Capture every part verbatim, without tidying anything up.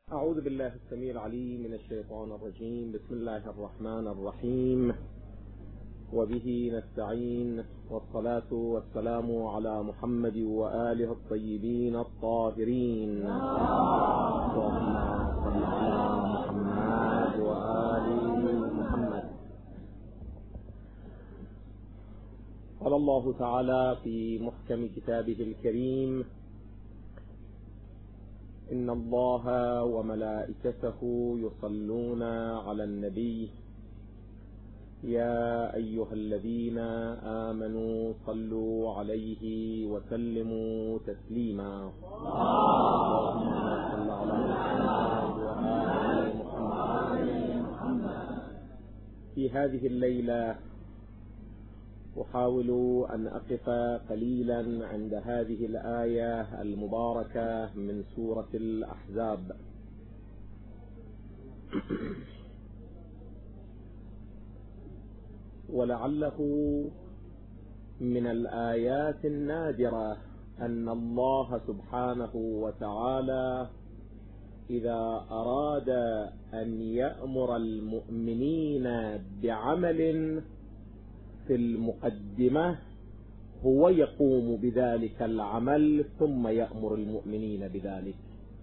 أعوذ بالله السميع العليم من الشيطان الرجيم. بسم الله الرحمن الرحيم، وبه نستعين، والصلاة والسلام على محمد وآله الطيبين الطاهرين. اللهم صل على محمد وآل محمد. قال الله تعالى في محكم كتابه الكريم: إن الله وملائكته يصلون على النبي يا أيها الذين آمنوا صلوا عليه وسلموا تسليما. اللهم صل على محمد وآل محمد. في هذه الليلة أحاول أن أقف قليلا عند هذه الآية المباركة من سورة الأحزاب. ولعله من الآيات النادرة أن الله سبحانه وتعالى إذا أراد أن يأمر المؤمنين بعمل في المقدمة هو يقوم بذلك العمل ثم يأمر المؤمنين بذلك.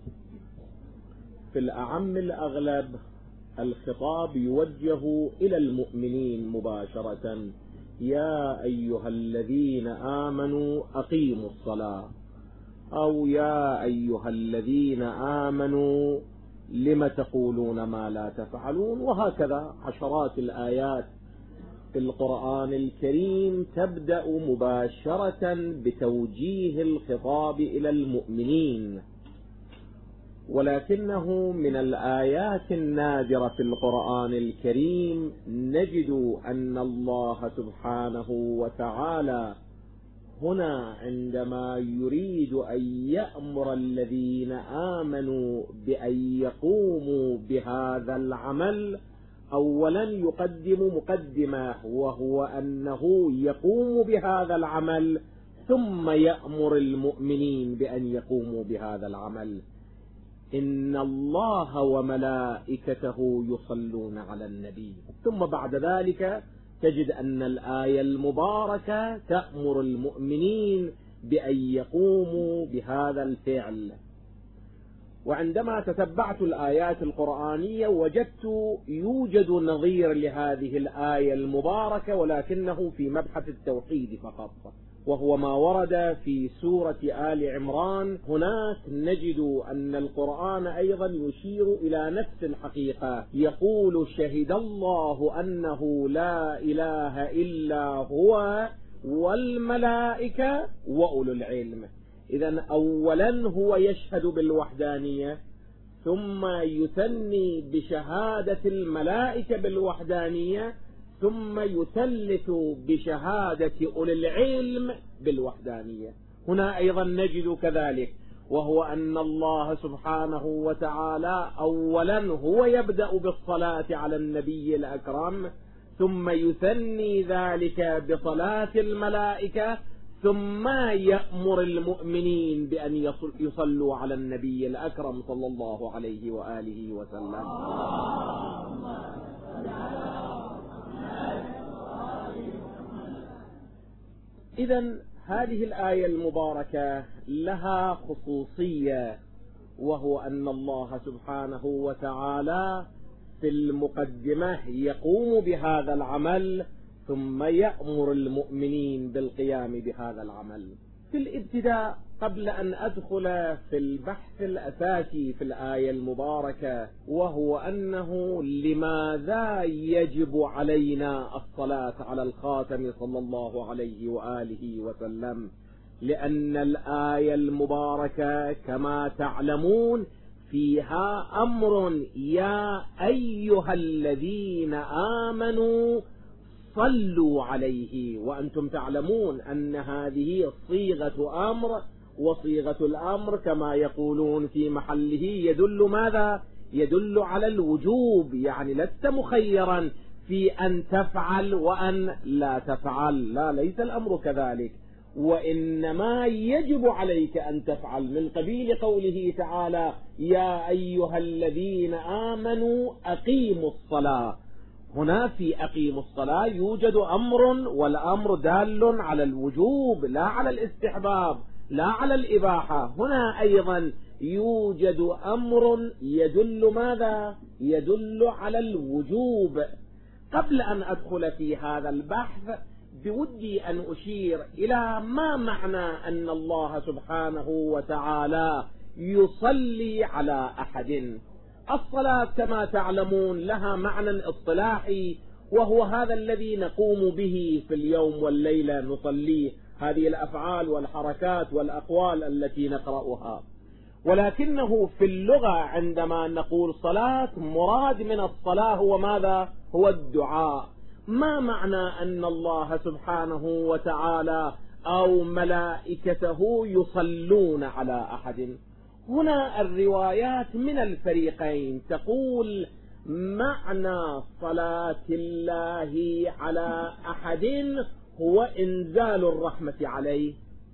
في الأعم الأغلب الخطاب يوجه إلى المؤمنين مباشرة: يا أيها الذين آمنوا أقيموا الصلاة، أو يا أيها الذين آمنوا لم تقولون ما لا تفعلون، وهكذا عشرات الآيات في القرآن الكريم تبدأ مباشرة بتوجيه الخطاب إلى المؤمنين. ولكنه من الآيات النادرة في القرآن الكريم نجد أن الله سبحانه وتعالى هنا عندما يريد أن يأمر الذين آمنوا بأن يقوموا بهذا العمل أولا يقدم مقدمة، وهو أنه يقوم بهذا العمل ثم يأمر المؤمنين بأن يقوموا بهذا العمل. إن الله وملائكته يصلون على النبي، ثم بعد ذلك تجد أن الآية المباركة تأمر المؤمنين بأن يقوموا بهذا الفعل. وعندما تتبعت الآيات القرآنية وجدت يوجد نظير لهذه الآية المباركة، ولكنه في مبحث التوحيد فقط، وهو ما ورد في سورة آل عمران. هناك نجد أن القرآن أيضا يشير إلى نفس الحقيقة، يقول: شهد الله أنه لا إله إلا هو والملائكة وأولو العلم. إذن أولا هو يشهد بالوحدانية، ثم يثني بشهادة الملائكة بالوحدانية، ثم يثلث بشهادة أولي العلم بالوحدانية. هنا أيضا نجد كذلك، وهو أن الله سبحانه وتعالى أولا هو يبدأ بالصلاة على النبي الأكرم، ثم يثني ذلك بصلاة الملائكة، ثم يأمر المؤمنين بأن يصلوا على النبي الأكرم صلى الله عليه وآله وسلم. إذن هذه الآية المباركة لها خصوصية، وهو أن الله سبحانه وتعالى في المقدمة يقوم بهذا العمل ثم يأمر المؤمنين بالقيام بهذا العمل. في الابتداء قبل أن أدخل في البحث الأساسي في الآية المباركة، وهو أنه لماذا يجب علينا الصلاة على الخاتم صلى الله عليه وآله وسلم، لأن الآية المباركة كما تعلمون فيها أمر: يا أيها الذين آمنوا صلوا عليه. وأنتم تعلمون أن هذه صيغة أمر، وصيغة الأمر كما يقولون في محله يدل ماذا؟ يدل على الوجوب، يعني لست مخيرا في أن تفعل وأن لا تفعل، لا، ليس الأمر كذلك. وإنما يجب عليك أن تفعل من قبيل قوله تعالى يا أيها الذين آمنوا أقيموا الصلاة. هنا في أقيموا الصلاة يوجد أمر، والأمر دال على الوجوب لا على الاستحباب لا على الإباحة. هنا أيضا يوجد أمر يدل ماذا؟ يدل على الوجوب. قبل أن أدخل في هذا البحث بودي أن أشير إلى ما معنى أن الله سبحانه وتعالى يصلي على أحد. الصلاة كما تعلمون لها معنى اصطلاحي، وهو هذا الذي نقوم به في اليوم والليلة، نصليه، هذه الأفعال والحركات والأقوال التي نقرأها. ولكنه في اللغة عندما نقول صلاة مراد من الصلاة هو ماذا؟ هو الدعاء. ما معنى أن الله سبحانه وتعالى أو ملائكته يصلون على أحد؟ هنا الروايات من الفريقين تقول معنى صلاة الله على أحد هو إنزال الرحمة عليه.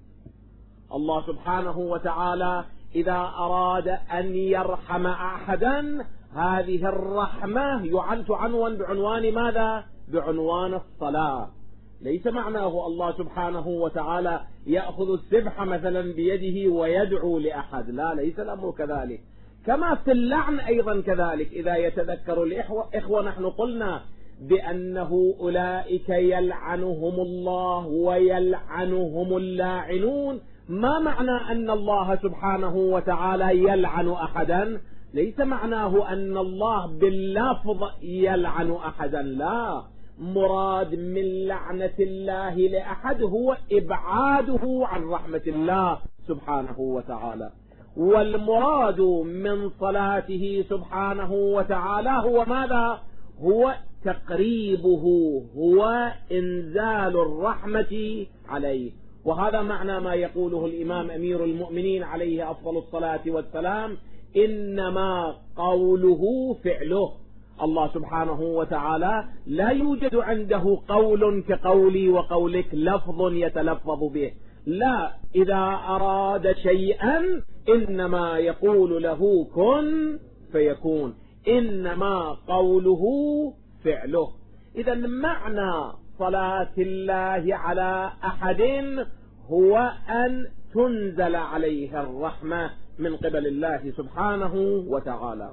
الله سبحانه وتعالى إذا أراد أن يرحم أحدا هذه الرحمة يعنون بعنوان ماذا؟ بعنوان الصلاة. ليس معناه الله سبحانه وتعالى يأخذ السبحة مثلا بيده ويدعو لأحد، لا، ليس الأمر كذلك. كما في اللعن أيضا كذلك، إذا يتذكر الإخوة نحن قلنا بأنه أولئك يلعنهم الله ويلعنهم اللاعنون. ما معنى أن الله سبحانه وتعالى يلعن أحدا؟ ليس معناه أن الله باللفظ يلعن أحدا، لا، مراد من لعنة الله لأحد هو إبعاده عن رحمة الله سبحانه وتعالى. والمراد من صلاته سبحانه وتعالى هو ماذا؟ هو تقريبه، هو إنزال الرحمة عليه. وهذا معنى ما يقوله الإمام أمير المؤمنين عليه أفضل الصلاة والسلام إنما قوله فعله. الله سبحانه وتعالى لا يوجد عنده قول كقولي وقولك، لفظ يتلفظ به، لا، إذا أراد شيئا إنما يقول له كن فيكون، إنما قوله فعله. إذا معنى صلاة الله على أحد هو أن تنزل عليه الرحمة من قبل الله سبحانه وتعالى.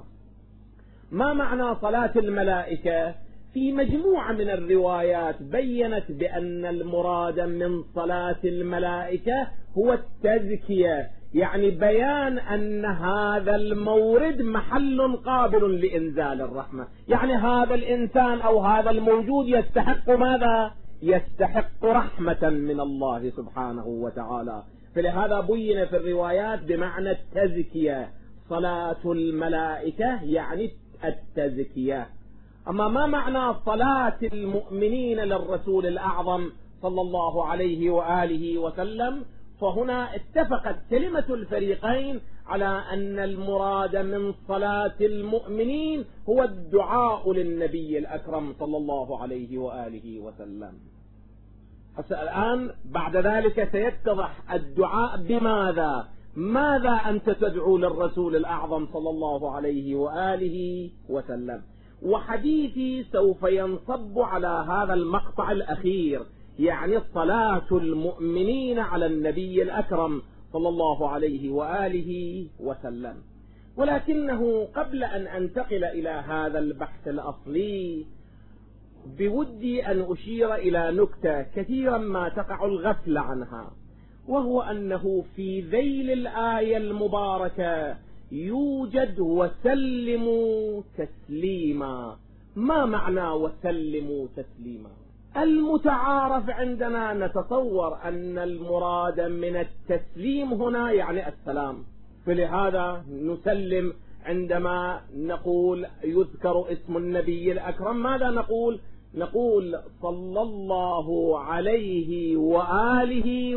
ما معنى صلاة الملائكة؟ في مجموعة من الروايات بيّنت بأن المراد من صلاة الملائكة هو التزكية، يعني بيان أن هذا المورد محل قابل لإنزال الرحمة، يعني هذا الإنسان أو هذا الموجود يستحق ماذا؟ يستحق رحمة من الله سبحانه وتعالى. فلهذا بين في الروايات بمعنى التزكية، صلاة الملائكة يعني التزكية. أما ما معنى صلاة المؤمنين للرسول الأعظم صلى الله عليه وآله وسلم؟ فهنا اتفقت كلمة الفريقين على أن المراد من صلاة المؤمنين هو الدعاء للنبي الأكرم صلى الله عليه وآله وسلم. الآن بعد ذلك سيتضح الدعاء بماذا؟ ماذا أنت تدعو للرسول الأعظم صلى الله عليه وآله وسلم؟ وحديثي سوف ينصب على هذا المقطع الأخير، يعني صلاة المؤمنين على النبي الأكرم صلى الله عليه وآله وسلم. ولكنه قبل أن أنتقل إلى هذا البحث الأصلي بودي أن أشير إلى نكتة كثيرا ما تقع الغفلة عنها، وهو أنه في ذيل الآية المباركة يوجد وسلموا تسليما. ما معنى وسلموا تسليما؟ المتعارف عندنا نتصور أن المراد من التسليم هنا يعني السلام، فلهذا نسلم عندما نقول يذكر اسم النبي الأكرم ماذا نقول؟ نقول صلى الله عليه وآله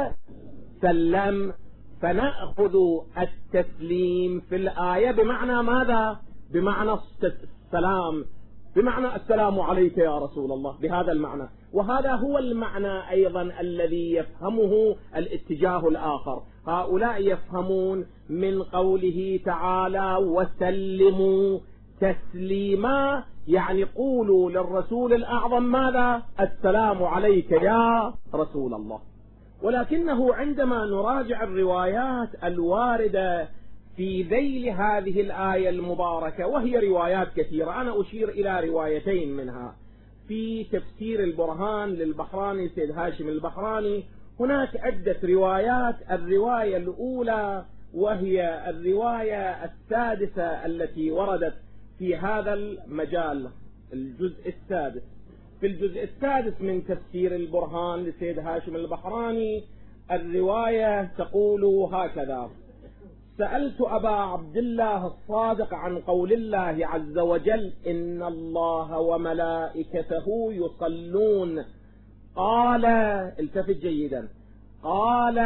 وسلم. فنأخذ التسليم في الآية بمعنى ماذا؟ بمعنى السلام. بمعنى السلام عليك يا رسول الله، بهذا المعنى. وهذا هو المعنى أيضا الذي يفهمه الاتجاه الآخر. هؤلاء يفهمون من قوله تعالى وسلموا تسليما، يعني قولوا للرسول الأعظم ماذا؟ السلام عليك يا رسول الله. ولكنه عندما نراجع الروايات الواردة في ذيل هذه الآية المباركة، وهي روايات كثيرة، أنا أشير إلى روايتين منها. في تفسير البرهان للبحراني سيد هاشم البحراني هناك عدة روايات. الرواية الأولى وهي الرواية السادسة التي وردت في هذا المجال، الجزء السادس. في الجزء السادس من تفسير البرهان لسيد هاشم البحراني الرواية تقول هكذا: سألت أبا عبد الله الصادق عن قول الله عز وجل إن الله وملائكته يصلون، قال، التفت جيدا، قال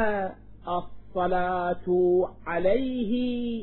الصلاة عليه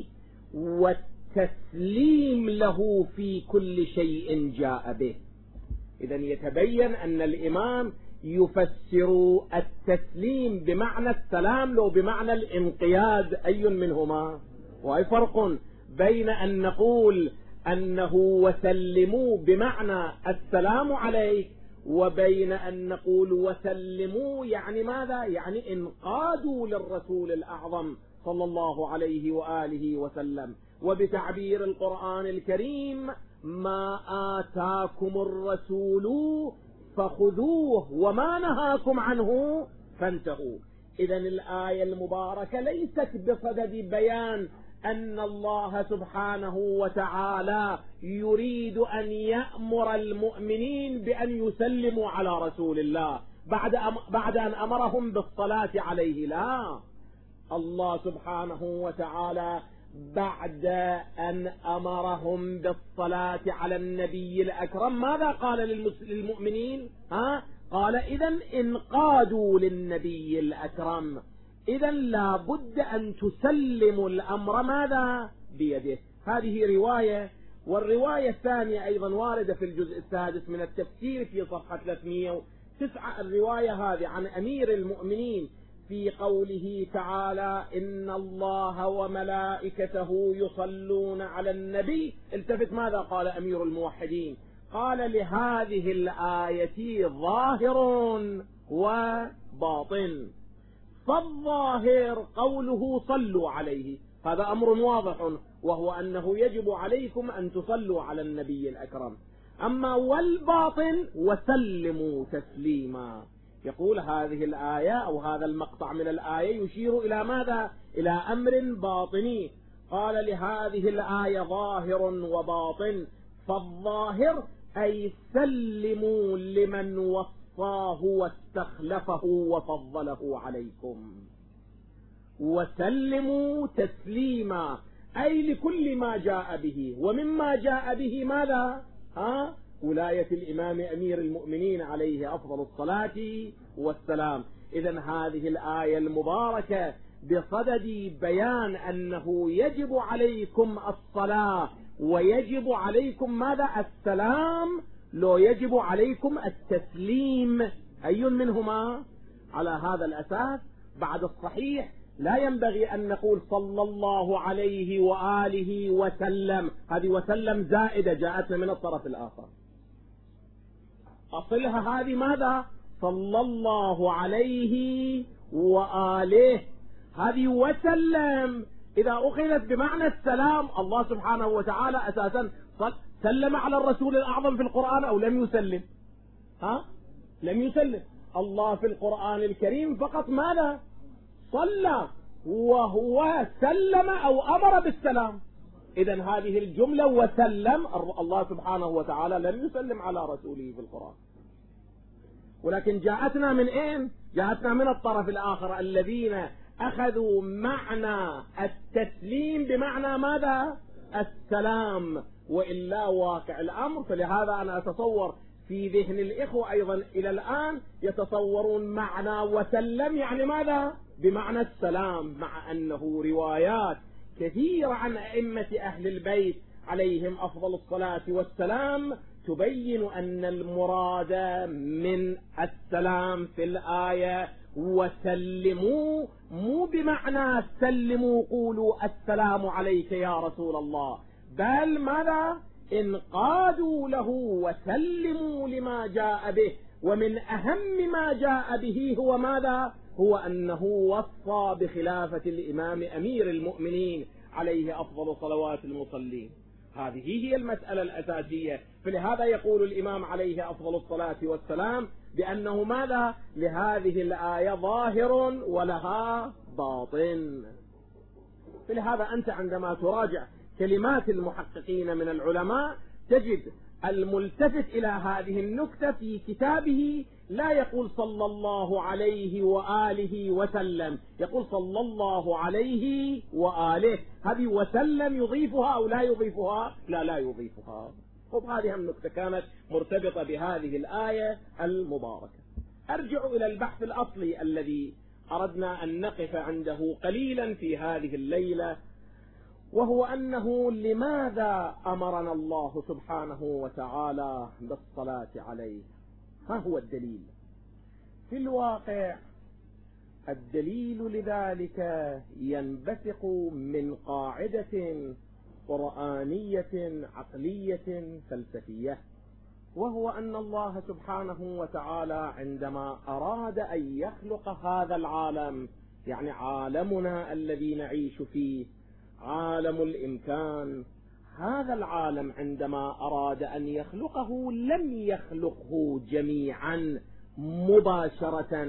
والتسليم له في كل شيء جاء به. إذن يتبين أن الإمام يفسر التسليم بمعنى السلام لو بمعنى الانقياد، أي منهما؟ وأي فرق بين أن نقول أنه وسلموا بمعنى السلام عليك، وبين أن نقول وسلموا يعني ماذا؟ يعني انقادوا للرسول الأعظم صلى الله عليه وآله وسلم. وبتعبير القرآن الكريم ما آتاكم الرسول فخذوه وما نهاكم عنه فانتهوا. إذن الآية المباركة ليست بصدد بيان أن الله سبحانه وتعالى يريد أن يأمر المؤمنين بأن يسلموا على رسول الله بعد بعد أن أمرهم بالصلاة عليه. لا، الله سبحانه وتعالى بعد أن أمرهم بالصلاة على النبي الأكرم ماذا قال للمؤمنين؟ ها؟ قال إذن انقادوا للنبي الأكرم. إذن لا بد أن تسلموا الأمر ماذا؟ بيده. هذه رواية. والرواية الثانية أيضا واردة في الجزء السادس من التفسير في صفحة ثلاثمئة وتسعة. الرواية هذه عن أمير المؤمنين في قوله تعالى إن الله وملائكته يصلون على النبي. التفت ماذا قال أمير الموحدين؟ قال لهذه الآية ظاهر وباطن. فالظاهر قوله صلوا عليه، هذا أمر واضح، وهو أنه يجب عليكم أن تصلوا على النبي الأكرم. أما والباطن وسلموا تسليما. يقول هذه الآية أو هذا المقطع من الآية يشير إلى ماذا؟ إلى أمر باطني. قال لهذه الآية ظاهر وباطن. فالظاهر أي سلموا لمن وصاه واستخلفه وفضله عليكم، وسلموا تسليما أي لكل ما جاء به. ومما جاء به ماذا؟ ها؟ ولاية الإمام أمير المؤمنين عليه أفضل الصلاة والسلام. إذن هذه الآية المباركة بصدد بيان أنه يجب عليكم الصلاة ويجب عليكم ماذا؟ السلام، لو يجب عليكم التسليم، أي منهما؟ على هذا الأساس بعد الصحيح لا ينبغي أن نقول صلى الله عليه وآله وسلم، هذه وسلم زائدة جاءتنا من الطرف الآخر. أصلها هذه ماذا؟ صلى الله عليه وآله، هذه وسلم. إذا أخذت بمعنى السلام، الله سبحانه وتعالى أساسا سلم على الرسول الأعظم في القرآن أو لم يسلم؟ ها؟ لم يسلم. الله في القرآن الكريم فقط ماذا؟ صلى، وهو سلم أو أمر بالسلام. إذن هذه الجملة وسلم، الله سبحانه وتعالى لم يسلم على رسوله في القرآن. ولكن جاءتنا من أين؟ جاءتنا من الطرف الآخر الذين أخذوا معنى التسليم بمعنى ماذا؟ السلام. وإلا واقع الأمر، فلهذا أنا أتصور في ذهن الإخوة أيضا إلى الآن يتصورون معنى وسلم يعني ماذا؟ بمعنى السلام، مع أنه روايات كثيرة عن أئمة أهل البيت عليهم أفضل الصلاة والسلام تبين أن المراد من السلام في الآية وسلموا مو بمعنى سلموا قولوا السلام عليك يا رسول الله، بل ماذا؟ انقادوا له وسلموا لما جاء به. ومن أهم ما جاء به هو ماذا؟ هو أنه وصى بخلافة الإمام أمير المؤمنين عليه أفضل صلوات المصلين. هذه هي المسألة الأساسية. فلهذا يقول الإمام عليه أفضل الصلاة والسلام بأنه ماذا؟ لهذه الآية ظاهر ولها باطن. فلهذا أنت عندما تراجع كلمات المحققين من العلماء تجد الملتفت إلى هذه النكتة في كتابه لا يقول صلى الله عليه وآله وسلم، يقول صلى الله عليه وآله. هذه وسلم يضيفها أو لا يضيفها؟ لا لا يضيفها. طب هذه النكتة كانت مرتبطة بهذه الآية المباركة. أرجع إلى البحث الأصلي الذي أردنا أن نقف عنده قليلا في هذه الليلة، وهو أنه لماذا أمرنا الله سبحانه وتعالى بالصلاة عليه؟ ما هو الدليل؟ في الواقع الدليل لذلك ينبثق من قاعدة قرآنية عقلية فلسفية، وهو أن الله سبحانه وتعالى عندما أراد أن يخلق هذا العالم، يعني عالمنا الذي نعيش فيه، عالم الإمكان، هذا العالم عندما أراد أن يخلقه لم يخلقه جميعا مباشرة،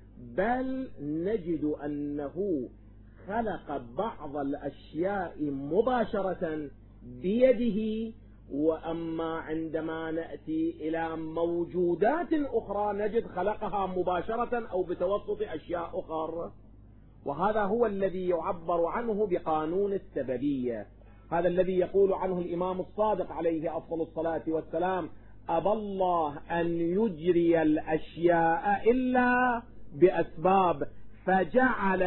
بل نجد أنه خلق بعض الأشياء مباشرة بيده، وأما عندما نأتي إلى موجودات أخرى نجد خلقها مباشرة أو بتوسط أشياء أخرى. وهذا هو الذي يعبر عنه بقانون السببية، هذا الذي يقول عنه الإمام الصادق عليه أفضل الصلاة والسلام: أبى الله أن يجري الأشياء إلا بأسباب فجعل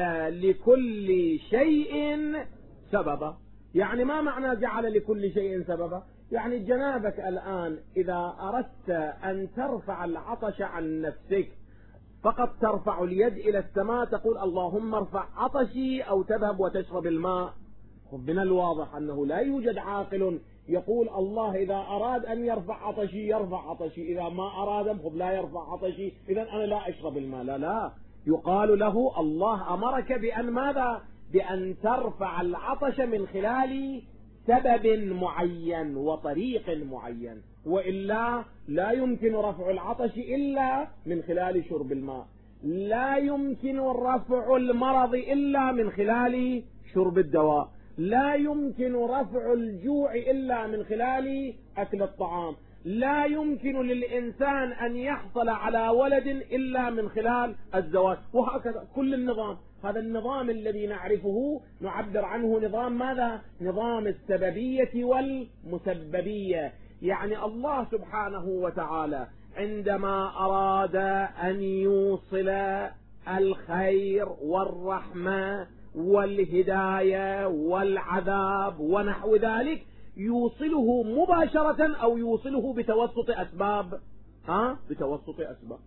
لكل شيء سببا. يعني ما معنى جعل لكل شيء سببا؟ يعني جنابك الآن إذا أردت أن ترفع العطش عن نفسك فقط ترفع اليد إلى السماء تقول اللهم ارفع عطشي، أو تذهب وتشرب الماء. من الواضح أنه لا يوجد عاقل يقول الله إذا أراد أن يرفع عطشي يرفع عطشي، إذا ما أراد لا يرفع عطشي إذا أنا لا أشرب الماء. لا لا، يقال له الله أمرك بأن ماذا؟ بأن ترفع العطش من خلال سبب معين وطريق معين، وإلا لا يمكن رفع العطش إلا من خلال شرب الماء، لا يمكن رفع المرض إلا من خلال شرب الدواء، لا يمكن رفع الجوع إلا من خلال أكل الطعام، لا يمكن للإنسان أن يحصل على ولد إلا من خلال الزواج، وهكذا كل النظام. هذا النظام الذي نعرفه نعبر عنه نظام ماذا؟ نظام السببية والمسببية. يعني الله سبحانه وتعالى عندما أراد أن يوصل الخير والرحمة والهداية والعذاب ونحو ذلك يوصله مباشرة أو يوصله بتوسط أسباب. ها؟ بتوسط أسباب.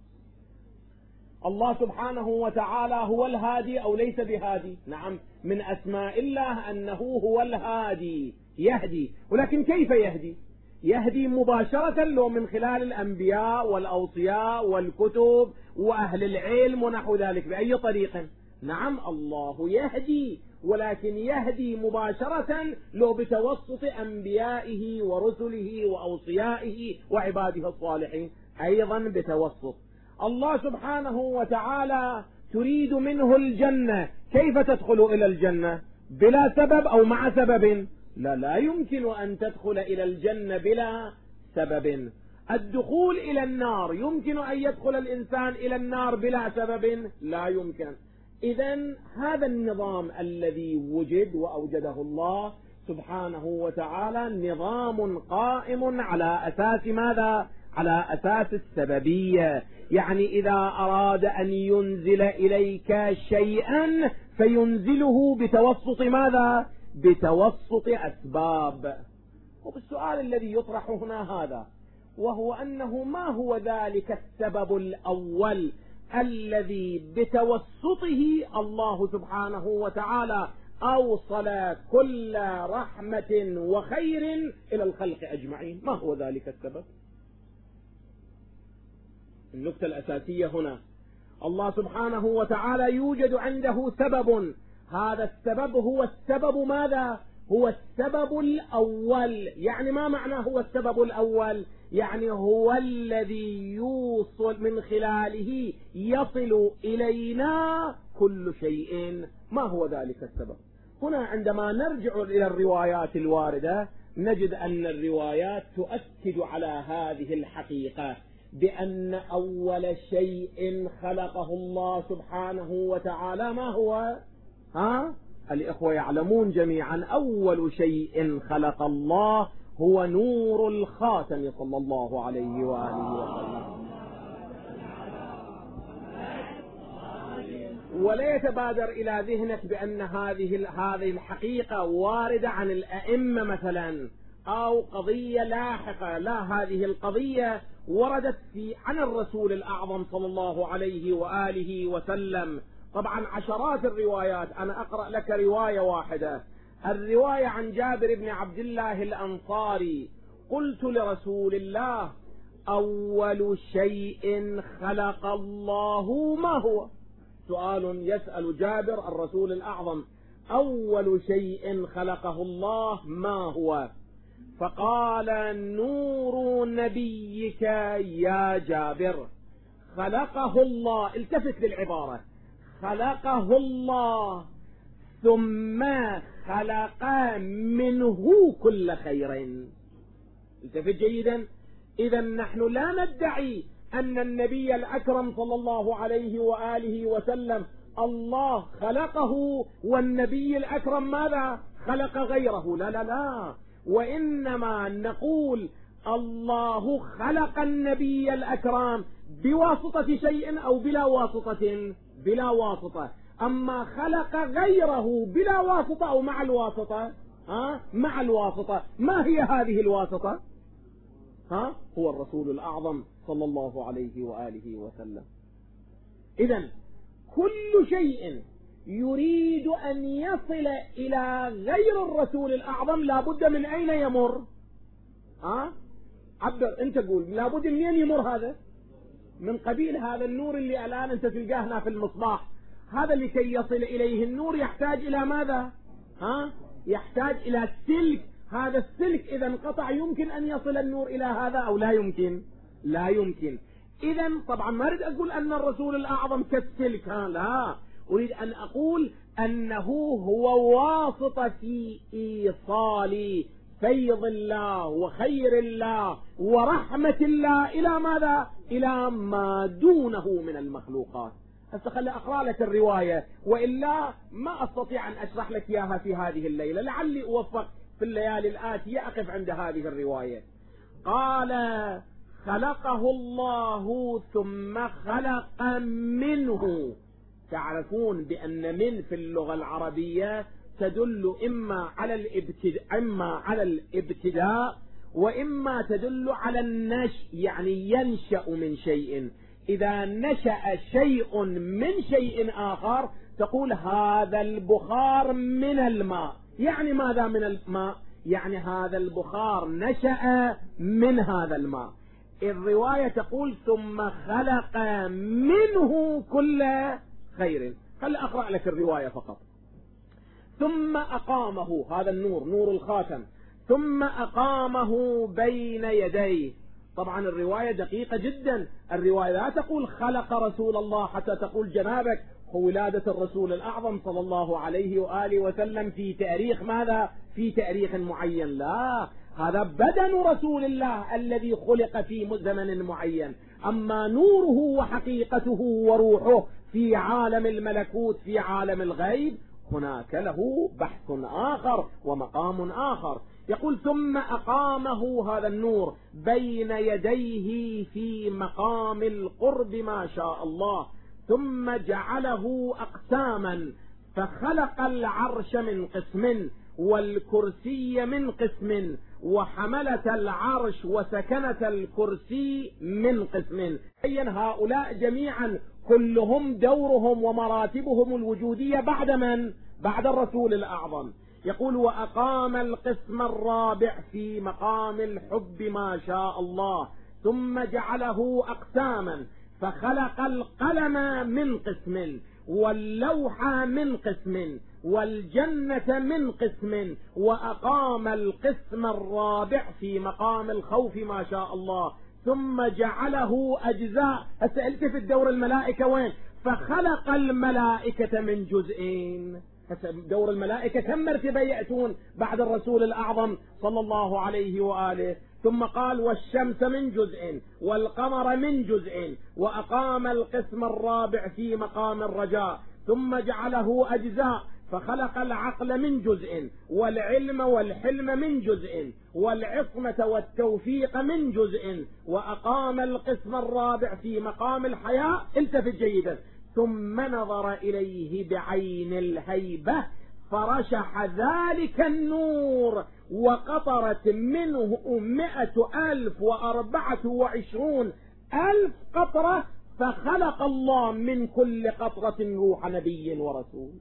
الله سبحانه وتعالى هو الهادي أو ليس بهادي؟ نعم، من أسماء الله أنه هو الهادي، يهدي. ولكن كيف يهدي؟ يهدي مباشرة لو من خلال الأنبياء والأوصياء والكتب وأهل العلم ونحو ذلك؟ بأي طريق؟ نعم، الله يهدي، ولكن يهدي مباشرة لو بتوسط أنبيائه ورسله وأوصيائه وعباده الصالحين، أيضا بتوسط. الله سبحانه وتعالى تريد منه الجنة، كيف تدخل إلى الجنة؟ بلا سبب أو مع سبب؟ لا، لا يمكن أن تدخل إلى الجنة بلا سبب. الدخول إلى النار، يمكن أن يدخل الإنسان إلى النار بلا سبب؟ لا يمكن. إذن هذا النظام الذي وجد وأوجده الله سبحانه وتعالى نظام قائم على أساس ماذا؟ على أساس السببية. يعني إذا أراد أن ينزل إليك شيئا فينزله بتوسط ماذا؟ بتوسط أسباب. والسؤال الذي يطرح هنا هذا: وهو أنه ما هو ذلك السبب الأول الذي بتوسطه الله سبحانه وتعالى أوصل كل رحمة وخير إلى الخلق أجمعين؟ ما هو ذلك السبب؟ النقطة الأساسية هنا الله سبحانه وتعالى يوجد عنده سبب، هذا السبب هو السبب ماذا؟ هو السبب الأول. يعني ما معنى هو السبب الأول؟ يعني هو الذي يوصل من خلاله يصل إلينا كل شيء. ما هو ذلك السبب؟ هنا عندما نرجع إلى الروايات الواردة نجد أن الروايات تؤكد على هذه الحقيقة، بأن أول شيء خلقه الله سبحانه وتعالى ما هو؟ ها؟ الإخوة يعلمون جميعا أول شيء خلق الله هو نور الخاتم صلى الله عليه وآله وسلم. ولا يتبادر إلى ذهنك بأن هذه هذه الحقيقة واردة عن الأئمة مثلا أو قضية لاحقة، لا، هذه القضية وردت في عن الرسول الأعظم صلى الله عليه وآله وسلم. طبعا عشرات الروايات، أنا أقرأ لك رواية واحدة، الرواية عن جابر بن عبد الله الأنصاري: قلت لرسول الله أول شيء خلق الله ما هو؟ سؤال يسأل جابر الرسول الأعظم: أول شيء خلقه الله ما هو؟ فقال: نور نبيك يا جابر. خلقه الله، التفت للعبارة، خلقه الله ثم خلق منه كل خير. التفت جيدا. إذا نحن لا ندعي أن النبي الأكرم صلى الله عليه وآله وسلم الله خلقه والنبي الأكرم ماذا؟ خلق غيره. لا لا لا، وإنما نقول الله خلق النبي الأكرم بواسطة شيء أو بلا واسطة؟ بلا واسطة. أما خلق غيره بلا واسطة أو مع الواسطة؟ ها؟ مع الواسطة. ما هي هذه الواسطة؟ ها؟ هو الرسول الأعظم صلى الله عليه وآله وسلم. إذن كل شيء يريد أن يصل إلى غير الرسول الأعظم لابد من أين يمر؟ ها؟ عبر أنت قول لابد من أين يمر هذا؟ من قبيل هذا النور اللي الآن أنت تلقاه هنا في المصباح، هذا لكي يصل إليه النور يحتاج إلى ماذا؟ ها؟ يحتاج إلى سلك. هذا السلك إذا انقطع يمكن أن يصل النور إلى هذا أو لا يمكن؟ لا يمكن. إذا طبعا ما أريد أقول أن الرسول الأعظم كالسلك، ها، لا، أريد أن أقول أنه هو واسطة في إيصال فيض الله وخير الله ورحمة الله إلى ماذا؟ إلى ما دونه من المخلوقات. هسه خلي أقرأ لك الرواية، وإلا ما أستطيع أن أشرح لك إياها في هذه الليلة، لعلي أوفق في الليالي الآتية أقف عند هذه الرواية. قال: خلقه الله ثم خلق منه. تعرفون بأن من في اللغة العربية تدل إما على الابتداء إما على الابتداء وإما تدل على النشأ، يعني ينشأ من شيء. إذا نشأ شيء من شيء آخر تقول هذا البخار من الماء. يعني ماذا من الماء؟ يعني هذا البخار نشأ من هذا الماء. الرواية تقول ثم خلق منه كل خير. خل أقرأ لك الرواية فقط. ثم أقامه، هذا النور نور الخاتم، ثم أقامه بين يديه. طبعا الرواية دقيقة جدا، الرواية لا تقول خلق رسول الله حتى تقول جنابك ولادة الرسول الأعظم صلى الله عليه وآله وسلم في تاريخ ماذا؟ في تاريخ معين. لا، هذا بدن رسول الله الذي خلق في زمن معين. أما نوره وحقيقته وروحه في عالم الملكوت في عالم الغيب هناك له بحث آخر ومقام آخر. يقول ثم أقامه هذا النور بين يديه في مقام القرب ما شاء الله، ثم جعله أقساما، فخلق العرش من قسم والكرسي من قسم، وحملة العرش وسكنة الكرسي من قسم. أي هؤلاء جميعا كلهم دورهم ومراتبهم الوجودية بعد من؟ بعد الرسول الأعظم. يقول: وأقام القسم الرابع في مقام الحب ما شاء الله، ثم جعله أقساما، فخلق القلم من قسم، واللوح من قسم، والجنة من قسم، وأقام القسم الرابع في مقام الخوف ما شاء الله، ثم جعله أجزاء. هسه في الدور الملائكة وين؟ فخلق الملائكة من جزئين. دور الملائكة كم مرتبة يأتون بعد الرسول الأعظم صلى الله عليه وآله؟ ثم قال: والشمس من جزء، والقمر من جزء، وأقام القسم الرابع في مقام الرجاء، ثم جعله أجزاء، فخلق العقل من جزء، والعلم والحلم من جزء، والعصمة والتوفيق من جزء، وأقام القسم الرابع في مقام الحياة. التفت جيدا: ثم نظر إليه بعين الهيبة فرشح ذلك النور، وقطرت منه مئة ألف وأربعة وعشرون ألف قطرة، فخلق الله من كل قطرة روح نبي ورسول.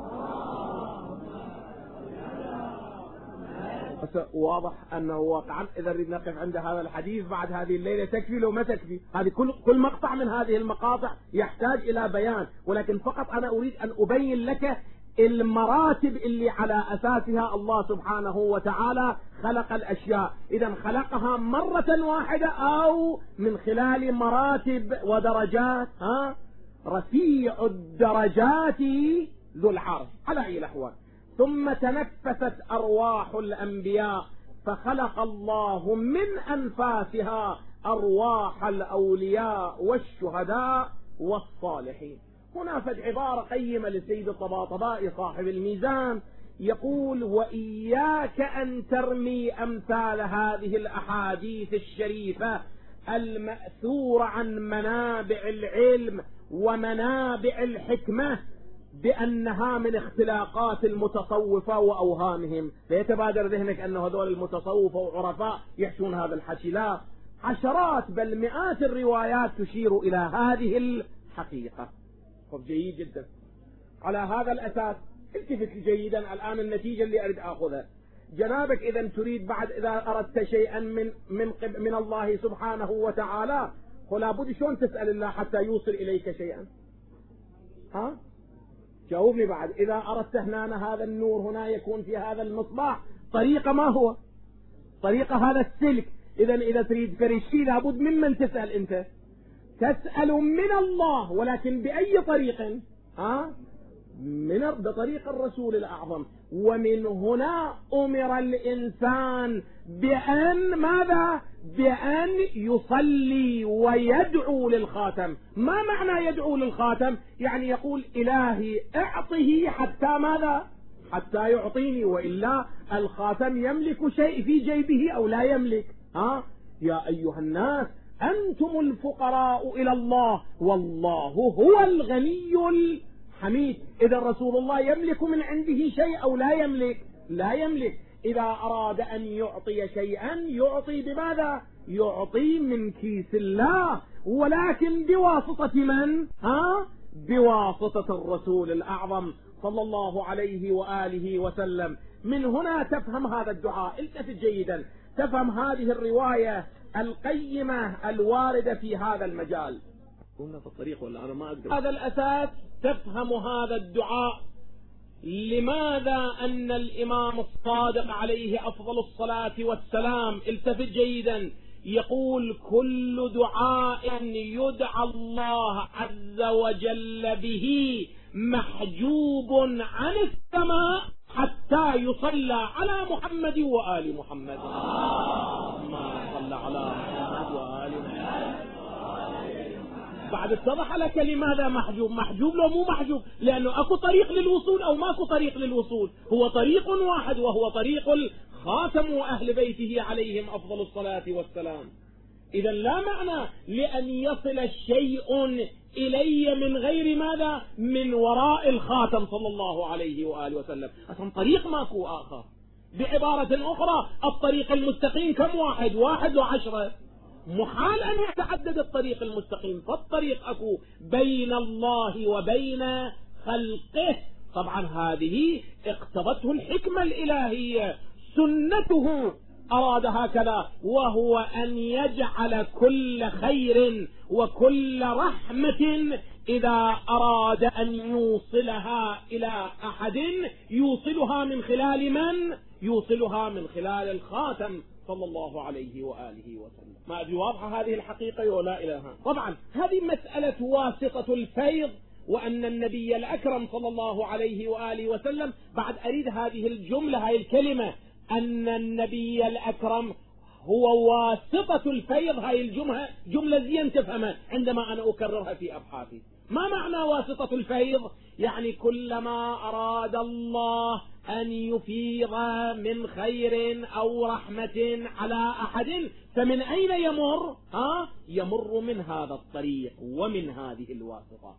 واضح أنه واقعا إذا نريد نقف عند هذا الحديث بعد هذه الليلة تكفي لو ما تكفي. هذه كل كل مقطع من هذه المقاطع يحتاج إلى بيان، ولكن فقط أنا أريد أن أبين لك المراتب اللي على أساسها الله سبحانه وتعالى خلق الأشياء. إذا خلقها مرة واحدة أو من خلال مراتب ودرجات. ها؟ رفيع الدرجات ذو العرش على أي الأحوال. ثم تنفست أرواح الأنبياء، فخلق الله من أنفاسها أرواح الأولياء والشهداء والصالحين. هنا فد عبارة قيمة للسيد الطباطبائي صاحب الميزان، يقول: وإياك أن ترمي أمثال هذه الأحاديث الشريفة المأثورة عن منابع العلم ومنابع الحكمة بأنها من اختلاقات المتصوفة وأوهامهم. فيتبادر ذهنك أن هذول المتصوفة وعرفاء يحشون هذا الحكي. لا، عشرات بل مئات الروايات تشير إلى هذه الحقيقة. جيد جدا. على هذا الأساس التفت جيدا الآن النتيجة اللي أريد أخذها. جنابك إذا تريد بعد إذا أردت شيئا من من من الله سبحانه وتعالى، فلا بد شلون تسأل الله حتى يوصل إليك شيئا؟ ها؟ جاوبني بعد. إذا أردت هنا هذا النور هنا يكون في هذا المصباح، طريقة ما هو؟ طريقة هذا السلك. إذا إذا تريد فرشي لابد ممن تسأل أنت؟ تسأل من الله، ولكن بأي طريق؟ ها؟ من بطريق الرسول الأعظم. ومن هنا أمر الإنسان بأن ماذا؟ بأن يصلي ويدعو للخاتم. ما معنى يدعو للخاتم؟ يعني يقول: إلهي اعطه حتى ماذا؟ حتى يعطيني، وإلا الخاتم يملك شيء في جيبه أو لا يملك. ها؟ يا أيها الناس أنتم الفقراء إلى الله والله هو الغني الحميد. إذا رسول الله يملك من عنده شيء أو لا يملك؟ لا يملك. إذا أراد أن يعطي شيئا يعطي بماذا؟ يعطي من كيس الله، ولكن بواسطة من؟ ها؟ بواسطة الرسول الأعظم صلى الله عليه وآله وسلم. من هنا تفهم هذا الدعاء. التفت جيدا، تفهم هذه الرواية القيمة الواردة في هذا المجال. قلنا في الطريق ولا أنا ما أقدر. هذا الأساس تفهم هذا الدعاء. لماذا أن الإمام الصادق عليه أفضل الصلاة والسلام، التفت جيدا، يقول: كل دعاء يدعى الله عز وجل به محجوب عن السماء حتى يصلى على محمد وآل محمد. اللهم صل على محمد وآل محمد. بعد اتضح لك لماذا محجوب. محجوب لو مو محجوب لأنه أكو طريق للوصول أو ماكو طريق للوصول، هو طريق واحد وهو طريق الخاتم وأهل بيته عليهم أفضل الصلاة والسلام. إذا لا معنى لأن يصل الشيء إلي من غير ماذا؟ من وراء الخاتم صلى الله عليه وآله وسلم. أصلا طريق ماكو آخر. بعبارة أخرى الطريق المستقيم كم واحد؟ واحد وعشرة. محال أن يتعدد الطريق المستقيم، فالطريق أكو بين الله وبين خلقه. طبعا هذه اقتضته الحكمة الإلهية، سنته أراد هكذا، وهو أن يجعل كل خير وكل رحمة إذا أراد أن يوصلها إلى أحد يوصلها من خلال من؟ يوصلها من خلال الخاتم صلى الله عليه وآله وسلم. ما أدري واضحة هذه الحقيقة ولا إلها؟ طبعا هذه مسألة واسطة الفيض، وأن النبي الأكرم صلى الله عليه وآله وسلم، بعد أريد هذه الجملة، هذه الكلمة، أن النبي الأكرم هو واسطة الفيض. هاي الجملة جملة زين تفهمها عندما أنا أكررها في أبحاثي. ما معنى واسطة الفيض؟ يعني كلما أراد الله أن يفيض من خير أو رحمة على أحد، فمن أين يمر؟ ها؟ يمر من هذا الطريق ومن هذه الواسطة.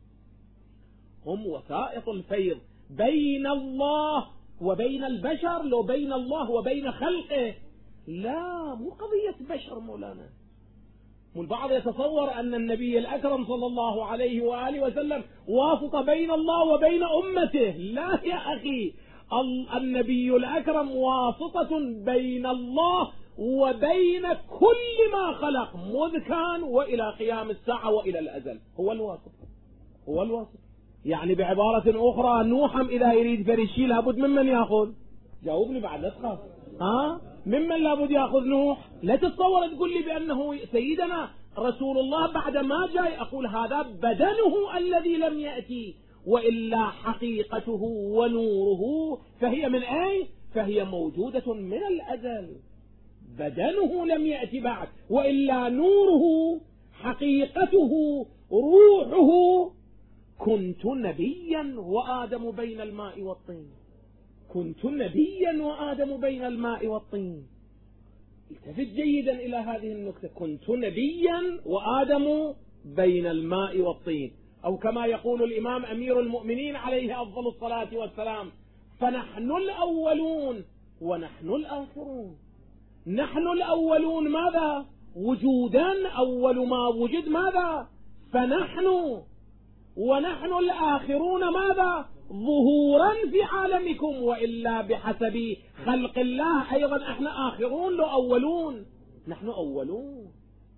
هم وسائط الفيض بين الله وبين البشر، لو بين الله وبين خلقه. لا، مو قضية بشر مولانا. والبعض يتصور أن النبي الأكرم صلى الله عليه وآله وسلم واسطة بين الله وبين أمته. لا يا أخي، النبي الأكرم واسطة بين الله وبين كل ما خلق مذ كان وإلى قيام الساعة وإلى الأزل. هو الواسطة، هو الواسطة. يعني بعبارة أخرى، نوحا إذا يريد فرشي لابد ممن يأخذ؟ جاوبني بعد لا تخاف. ها؟ ممن لابد يأخذ نوح؟ لا تتصور تقول لي بأنه سيدنا رسول الله بعد ما جاء أقول هذا بدنه الذي لم يأتي، وإلا حقيقته ونوره فهي من أين؟ فهي موجودة من الأزل. بدنه لم يأتي بعد، وإلا نوره حقيقته روحه. كنت نبيا وآدم بين الماء والطين، كنت نبيا وآدم بين الماء والطين. التفت جيدا إلى هذه النكتة، كنت نبيا وآدم بين الماء والطين، أو كما يقول الإمام أمير المؤمنين عليه أفضل الصلاة والسلام: فنحن الأولون ونحن الآخرون. نحن الأولون ماذا؟ وجودا، أول ما وجد ماذا؟ فنحن. ونحن الآخرون ماذا؟ ظهورا في عالمكم، وإلا بحسب خلق الله أيضا احنا آخرون لو أولون. نحن أولون.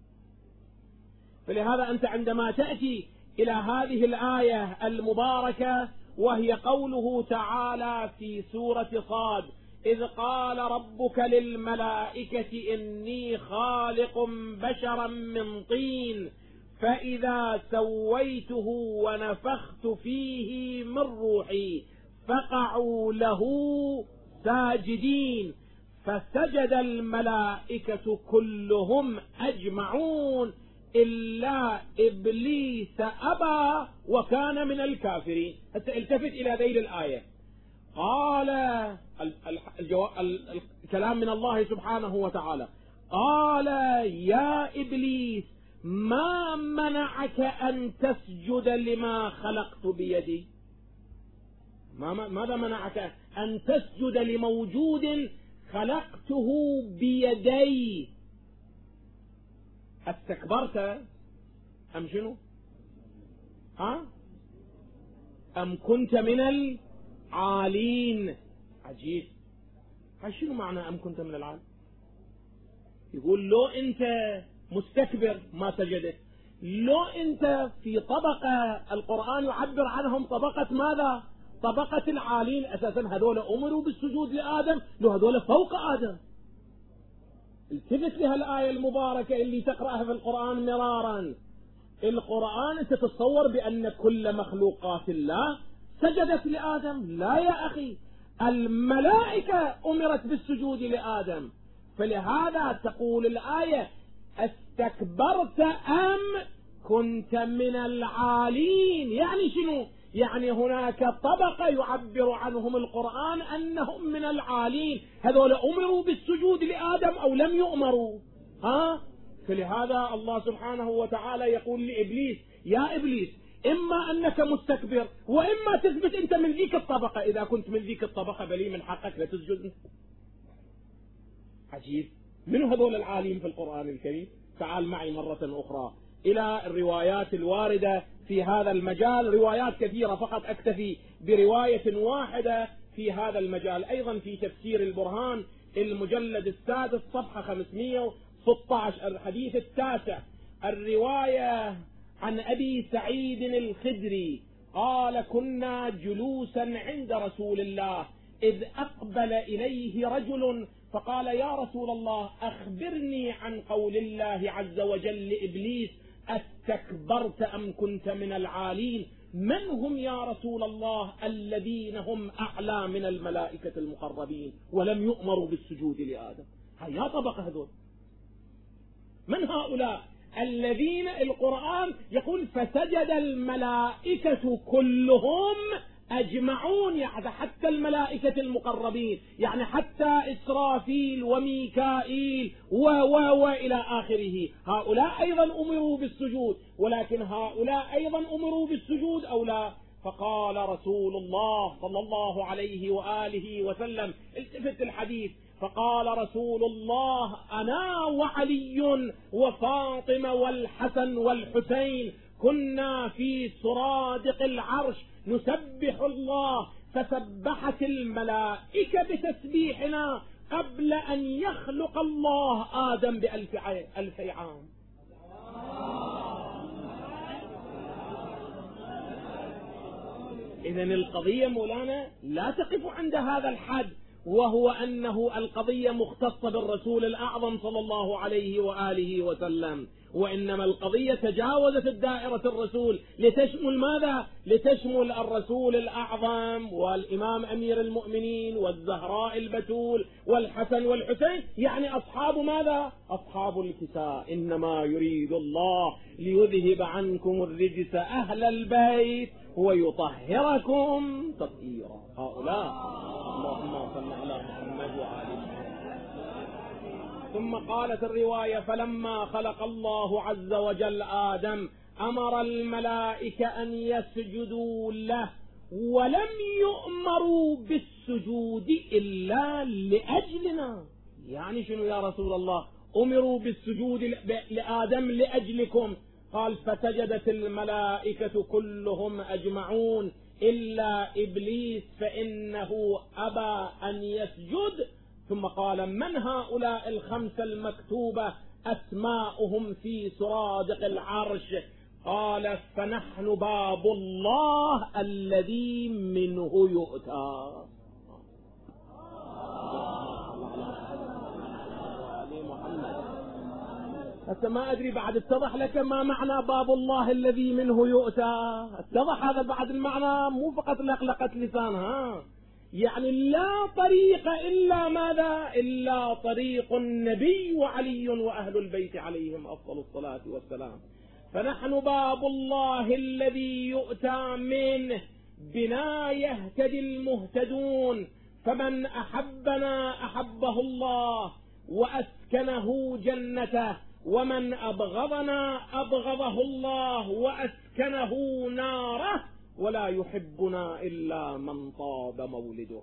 فلهذا أنت عندما تأتي إلى هذه الآية المباركة، وهي قوله تعالى في سورة صاد: إذ قال ربك للملائكة إني خالق بشرا من طين فإذا سويته ونفخت فيه من روحي فقعوا له ساجدين فسجد الملائكة كلهم أجمعون إلا إبليس أبى وكان من الكافرين. التفت إلى ذيل الآية. قال الكلام من الله سبحانه وتعالى: قال يا إبليس ما منعك أن تسجد لما خلقت بيدي؟ ماذا منعك أن تسجد لموجود خلقته بيدي؟ استكبرت أم شنو؟ ها؟ أم كنت من العالين؟ عجيب. شنو معنى أم كنت من العالين؟ يقول لو أنت مستكبر ما سجدت، لو أنت في طبقة القرآن يعبر عنهم طبقة ماذا؟ طبقة العالين. أساسا هذول أمروا بالسجود لآدم، لو هذول فوق آدم. التفت لها الآية المباركة اللي تقرأها في القرآن مرارا. القرآن أنت تتصور بأن كل مخلوقات الله سجدت لآدم؟ لا يا أخي، الملائكة أمرت بالسجود لآدم. فلهذا تقول الآية: استكبرت أم كنت من العالين؟ يعني شنو؟ يعني هناك طبقة يعبر عنهم القرآن أنهم من العالين، هذول أمروا بالسجود لآدم أو لم يؤمروا؟ ها؟ فلهذا الله سبحانه وتعالى يقول لإبليس: يا إبليس إما أنك مستكبر وإما تثبت أنت من ذيك الطبقة. إذا كنت من ذيك الطبقة بلي من حقك لا تسجد. عجيب. من هذول العالم في القرآن الكريم؟ تعال معي مرة أخرى إلى الروايات الواردة في هذا المجال. روايات كثيرة، فقط أكتفي برواية واحدة في هذا المجال، أيضا في تفسير البرهان المجلد السادس صفحة خمسمائة وستة عشر الحديث التاسع. الرواية عن أبي سعيد الخدري قال: كنا جلوسا عند رسول الله إذ أقبل إليه رجل فقال: يا رسول الله أخبرني عن قول الله عز وجل لإبليس: استكبرت أم كنت من العالين؟ من هم يا رسول الله الذين هم أعلى من الملائكة المقربين ولم يؤمروا بالسجود لآدم؟ هيا طبق هذول. من هؤلاء الذين القرآن يقول فسجد الملائكة كلهم أجمعون؟ يعني حتى الملائكة المقربين، يعني حتى إسرافيل وميكائيل و و وإلى آخره، هؤلاء أيضا أمروا بالسجود. ولكن هؤلاء أيضا أمروا بالسجود أو لا؟ فقال رسول الله صلى الله عليه وآله وسلم، التفت الحديث، فقال رسول الله: أنا وعلي وفاطمة والحسن والحسين كنا في سرادق العرش نسبح الله، فسبحت الملائكة بتسبيحنا قبل أن يخلق الله آدم بألف ألف عام. إذن القضية مولانا لا تقف عند هذا الحد، وهو أنه القضية مختصة بالرسول الأعظم صلى الله عليه وآله وسلم، وإنما القضية تجاوزت الدائرة الرسول لتشمل ماذا؟ لتشمل الرسول الأعظم والإمام أمير المؤمنين والزهراء البتول والحسن والحسين، يعني أصحاب ماذا؟ أصحاب الكساء. إنما يريد الله ليذهب عنكم الرجس أهل البيت ويطهركم تطهيرا. هؤلاء. اللهم صل على محمد وآل محمد. ثم قالت الرواية: فلما خلق الله عز وجل آدم أمر الملائكة أن يسجدوا له، ولم يؤمروا بالسجود إلا لأجلنا. يعني شنو يا رسول الله؟ أمروا بالسجود لآدم لأجلكم. قال: فسجدت الملائكة كلهم أجمعون إلا إبليس فإنه أبى أن يسجد. ثم قال: من هؤلاء الخمسة المكتوبة أسماؤهم في سرادق العرش؟ قال: فنحن باب الله الذي منه يؤتى. هسه ما أدري بعد اتضح لك ما معنى باب الله الذي منه يؤتى؟ اتضح هذا بعد المعنى، مو فقط لقلقة لسانها. يعني لا طريق إلا ماذا؟ إلا طريق النبي وعلي وأهل البيت عليهم أفضل الصلاة والسلام. فنحن باب الله الذي يؤتى منه بنا يهتدي المهتدون، فمن أحبنا أحبه الله وأسكنه جنته، ومن أبغضنا أبغضه الله وأسكنه ناره، ولا يحبنا إلا من طاب مولده.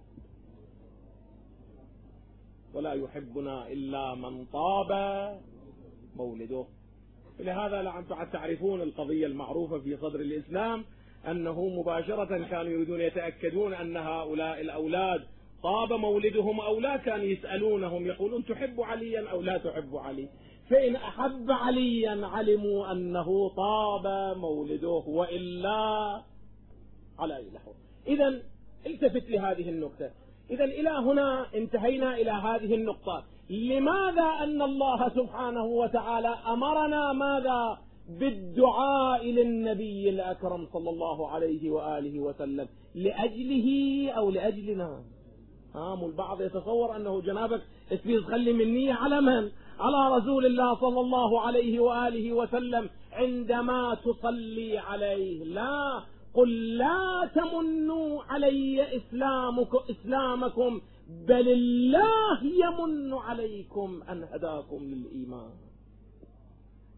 ولا يحبنا إلا من طاب مولده. لهذا لعلكم تعرفون القضية المعروفة في صدر الإسلام، أنه مباشرة كانوا يريدون يتأكدون أن هؤلاء الأولاد طاب مولدهم أو لا، كانوا يسألونهم يقولون: تحب عليا أو لا تحب علي؟ فإن أحب عليا علموا أنه طاب مولده، وإلا على أي نحو. إذن التفت لهذه النقطة. إذن إلى هنا انتهينا إلى هذه النقطة. لماذا أن الله سبحانه وتعالى أمرنا ماذا؟ بالدعاء للنبي الأكرم صلى الله عليه وآله وسلم. لأجله أو لأجلنا؟ ها مو البعض يتصور أنه جنابك اسبيز خلي مني على من؟ على رسول الله صلى الله عليه وآله وسلم عندما تصلي عليه. لا، قل لا تمنوا علي إسلامكم, إسلامكم بل الله يمن عليكم أن هداكم للإيمان.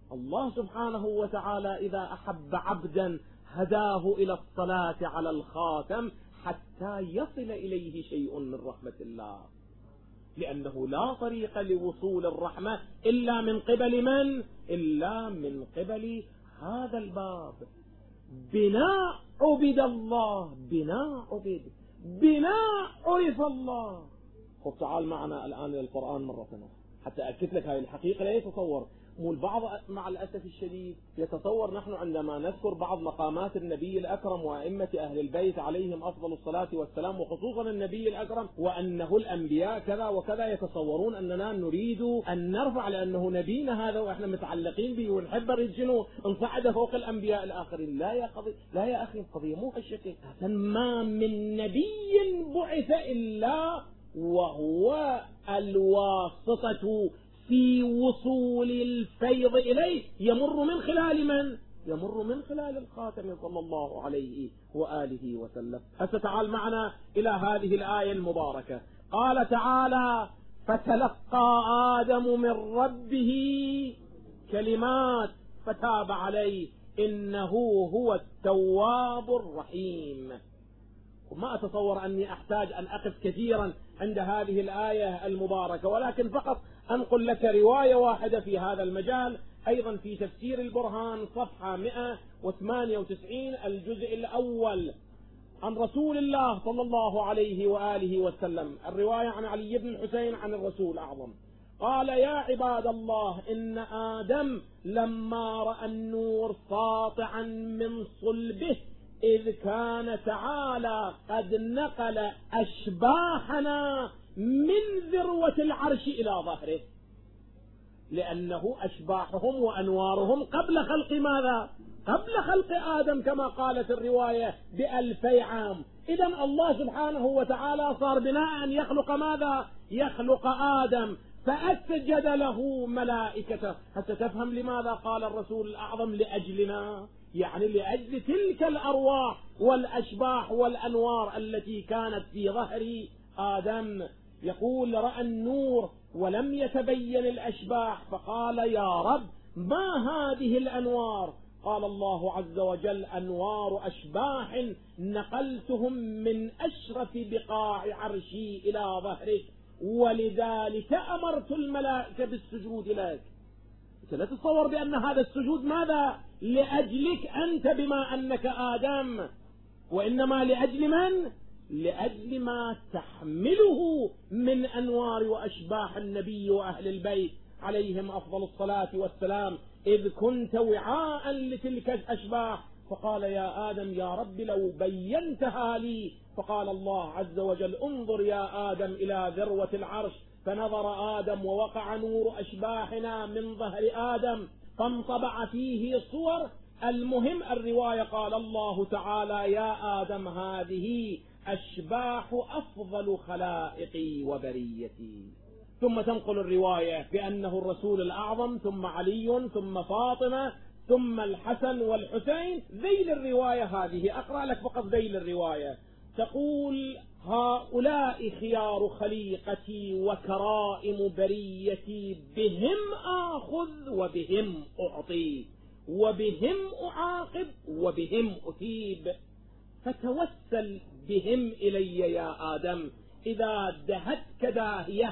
الله سبحانه وتعالى إذا أحب عبدا هداه إلى الصلاة على الخاتم حتى يصل إليه شيء من رحمة الله، لأنه لا طريق لوصول الرحمة إلا من قبل من؟ إلا من قبل هذا الباب. بناء عبد الله، بناء عبد، بناء عرف الله. خذ تعال معنا الآن للقرآن مرة أخرى حتى أكد لك هذه الحقيقة. لا يتصور، مو البعض مع الأسف الشديد يتصور نحن عندما نذكر بعض مقامات النبي الأكرم وأئمة أهل البيت عليهم أفضل الصلاة والسلام، وخصوصا النبي الأكرم، وأنه الأنبياء كذا وكذا، يتصورون أننا نريد أن نرفع لأنه نبينا هذا وإحنا متعلقين به ونحب نرجنه نصعد فوق الأنبياء الآخرين. لا يا قضي، لا يا أخي، القضية مو هالشكل. ما من نبي بعث إلا وهو الواسطة في وصول الفيض إليه، يمر من خلال من؟ يمر من خلال الخاتم صلى الله عليه وآله وسلم. هسه تعال معنا إلى هذه الآية المباركة. قال تعالى: فتلقى آدم من ربه كلمات فتاب عليه إنه هو التواب الرحيم. وما أتصور أني أحتاج أن أقف كثيرا عند هذه الآية المباركة، ولكن فقط أنقل لك رواية واحدة في هذا المجال، أيضا في تفسير البرهان صفحة مئة وثمانية وتسعين الجزء الأول، عن رسول الله صلى الله عليه وآله وسلم. الرواية عن علي بن الحسين عن الرسول الأعظم قال: يا عباد الله، إن آدم لما رأى النور ساطعا من صلبه إذ كان تعالى قد نقل أشباحنا من ذروة العرش إلى ظهره، لأنه أشباحهم وأنوارهم قبل خلق ماذا؟ قبل خلق آدم كما قالت الرواية بألفي عام. إذن الله سبحانه وتعالى صار بناء أن يخلق ماذا؟ يخلق آدم، فأسجد له ملائكته. حتى تفهم لماذا قال الرسول الأعظم لأجلنا، يعني لأجل تلك الأرواح والأشباح والأنوار التي كانت في ظهر آدم. يقول: رأى النور ولم يتبين الأشباح فقال: يا رب ما هذه الأنوار؟ قال الله عز وجل: أنوار أشباح نقلتهم من أشرف بقاع عرشي إلى ظهرك، ولذلك أمرت الملائكة بالسجود لك. لا تتصور بأن هذا السجود ماذا؟ لأجلك أنت بما أنك آدم، وإنما لأجل من؟ لأجل ما تحمله من أنوار وأشباح النبي وأهل البيت عليهم أفضل الصلاة والسلام، إذ كنت وعاء لتلك الأشباح. فقال: يا آدم يا رب لو بينتها لي. فقال الله عز وجل: انظر يا آدم إلى ذروة العرش. فنظر آدم ووقع نور أشباحنا من ظهر آدم فانطبع فيه صور. المهم الرواية قال الله تعالى: يا آدم هذه أشباح أفضل خلائقي وبريتي. ثم تنقل الرواية بأنه الرسول الأعظم، ثم علي، ثم فاطمة، ثم الحسن والحسين. ذيل الرواية هذه أقرأ لك فقط ذيل الرواية. تقول: هؤلاء خيار خليقتي وكرائم بريتي، بهم آخذ وبهم أعطي وبهم أعاقب وبهم أثيب، فتوسل بهم إلي يا آدم إذا دهتك داهية،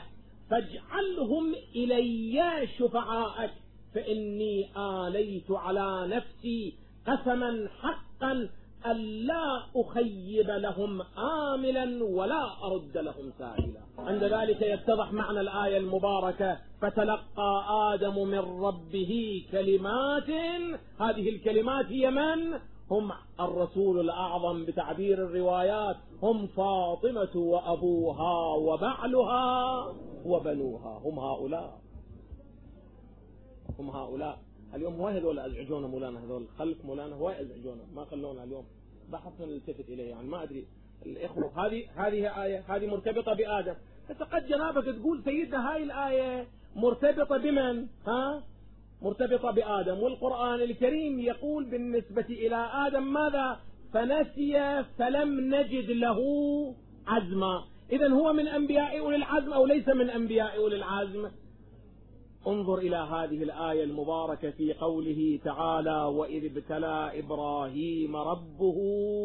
فاجعلهم إلي شفعاءك، فإني آليت على نفسي قسما حقا ألا أخيب لهم آملا ولا أرد لهم سائلا. عند ذلك يتضح معنى الآية المباركة: فتلقى آدم من ربه كلمات. هذه الكلمات هي من؟ هم الرسول الأعظم بتعبير الروايات، هم فاطمة وأبوها وبعلها وبنوها، هم هؤلاء، هم هؤلاء. اليوم هو هذول أزعجونا مولانا، هذول الخلق مولانا هو أزعجونا، ما خلونا اليوم بحثنا نلتفت إليه. يعني ما أدري الإخوة، هذه هذه آية هذه مرتبطة بآدم. فقد جنابك تقول سيدنا هاي الآية مرتبطة بمن؟ ها؟ مرتبطة بآدم، والقرآن الكريم يقول بالنسبة إلى آدم ماذا؟ فنسي فلم نجد له عزما. إذن هو من أنبياء أولي العزم أو ليس من أنبياء أولي العزم؟ انظر إلى هذه الآية المباركة في قوله تعالى: وإذ ابتلى إبراهيم ربه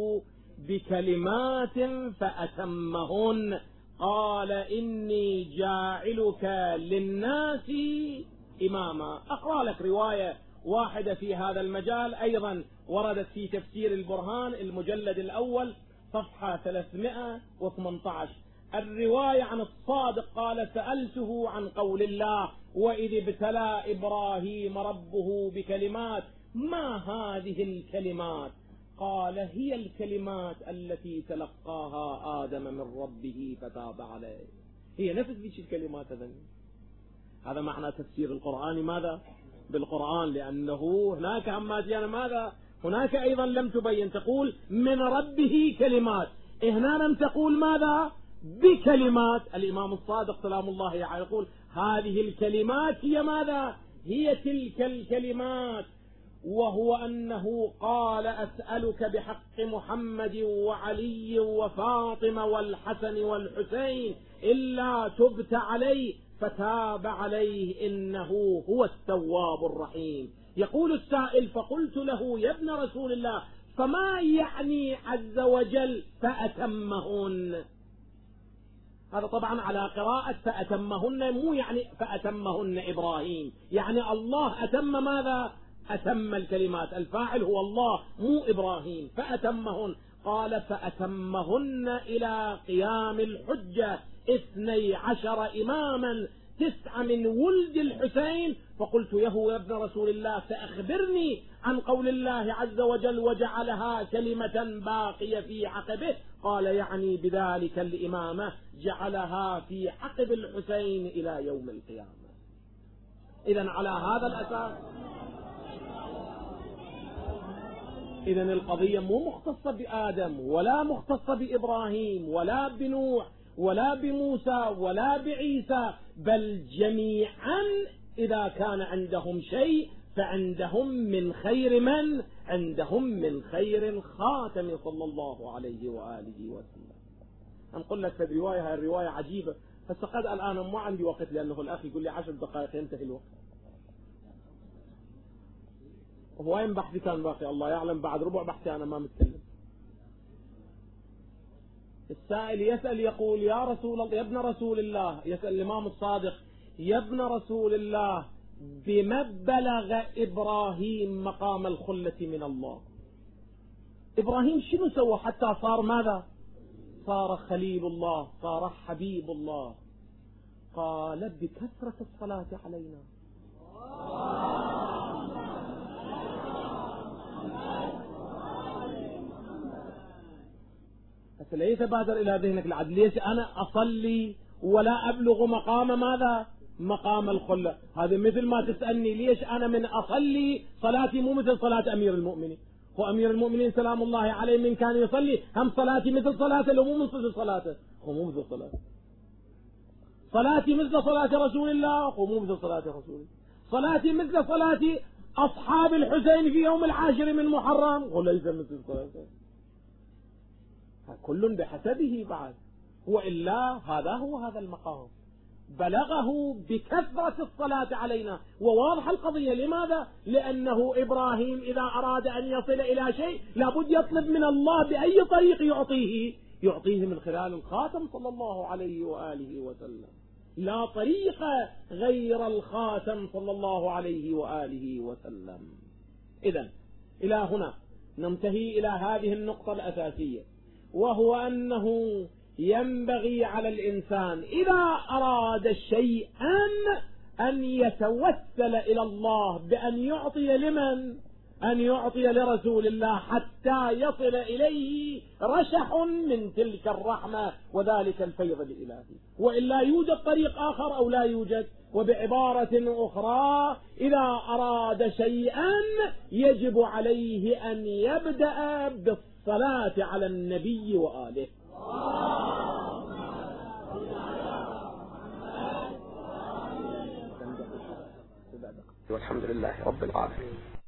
بكلمات فأتمهن قال إني جاعلك للناس إماما. أقرأ لك رواية واحدة في هذا المجال أيضا وردت في تفسير البرهان المجلد الأول صفحة ثلاثمائة وثمانية عشر. الرواية عن الصادق قال: سألته عن قول الله: وإذ ابتلى إبراهيم ربه بكلمات، ما هذه الكلمات؟ قال: هي الكلمات التي تلقاها آدم من ربه فتاب عليه. هي نفس ذيك الكلمات. هذا هذا معنى تفسير القرآن ماذا؟ بالقرآن، لأنه هناك هماتيان ماذا؟ هناك أيضا لم تبين، تقول من ربه كلمات، هنا لم تقول ماذا؟ بكلمات. الإمام الصادق سلام الله عليه يقول: هذه الكلمات هي ماذا؟ هي تلك الكلمات، وهو أنه قال: أسألك بحق محمد وعلي وفاطمة والحسن والحسين إلا تبت عليه فتاب عليه إنه هو التواب الرحيم. يقول السائل: فقلت له: يا ابن رسول الله، فما يعني عز وجل فأتمهن؟ هذا طبعا على قراءة فأتمهن، مو يعني فأتمهن إبراهيم، يعني الله أتم ماذا؟ أتم الكلمات. الفاعل هو الله مو إبراهيم. فأتمهن قال: فأتمهن إلى قيام الحجة اثني عشر إماما، تسعة من ولد الحسين. فقلت: يهو يا ابن رسول الله، فأخبرني عن قول الله عز وجل: وجعلها كلمة باقية في عقبه. قال: يعني بذلك الإمامة جعلها في عقب الحسين إلى يوم القيامة. إذن على هذا الأساس، إذن القضية مو مختصة بآدم ولا مختصة بإبراهيم ولا بنوح ولا بموسى ولا بعيسى، بل جميعا إذا كان عندهم شيء فعندهم من خير من؟ عندهم من خير الخاتم صلى الله عليه وآله وسلم. نقول لك في الرواية، هاي الرواية عجيبة، بس قد الآن ما عندي وقت، لأنه الأخ يقول لي عشر دقائق ينتهي الوقت. وين بحثي كان باقي؟ الله يعلم، بعد ربع بحثي أنا ما متكلم. السائل يسأل يقول: يا رسول الله، يا ابن رسول الله، يسأل الإمام الصادق: يا ابن رسول الله، بما بلغ إبراهيم مقام الخلة من الله؟ إبراهيم شنو سوى حتى صار ماذا؟ صار خليل الله، صار حبيب الله. قال: بكثرة الصلاة علينا. بس لا يتبادر إلى ذهنك العدل، ليش أنا أصلي ولا أبلغ مقام ماذا؟ مقام الخلة. هذا مثل ما تسألني ليش أنا من أصلي صلاتي مو مثل صلاة أمير المؤمنين. هو أمير المؤمنين سلام الله عليه من كان يصلي هم صلاتي مثل صلاته لو مو مثل صلاته؟ هو مو مثل صلاته. صلاتي مثل صلاة رسول الله؟ هو مو مثل صلاة رسول الله. صلاتي مثل صلاة أصحاب الحسين في يوم العاشر من محرم؟ هو ليس مثل صلاته. كل بحسبه بعد، وإلا هذا هو هذا المقام بلغه بكثرة الصلاة علينا. وواضح القضية. لماذا؟ لأنه إبراهيم إذا أراد أن يصل إلى شيء لابد يطلب من الله بأي طريق يعطيه، يعطيه من خلال الخاتم صلى الله عليه وآله وسلم. لا طريق غير الخاتم صلى الله عليه وآله وسلم. إذن إلى هنا ننتهي إلى هذه النقطة الأساسية، وهو أنه ينبغي على الإنسان إذا أراد شيئا أن يتوسل إلى الله بأن يعطي لمن؟ أن يعطي لرسول الله حتى يصل إليه رشح من تلك الرحمة وذلك الفيض الإلهي، وإلا يوجد طريق آخر أو لا يوجد. وبعبارة أخرى، إذا أراد شيئا يجب عليه أن يبدأ بالصلاة على النبي وآله. والحمد لله رب العالمين.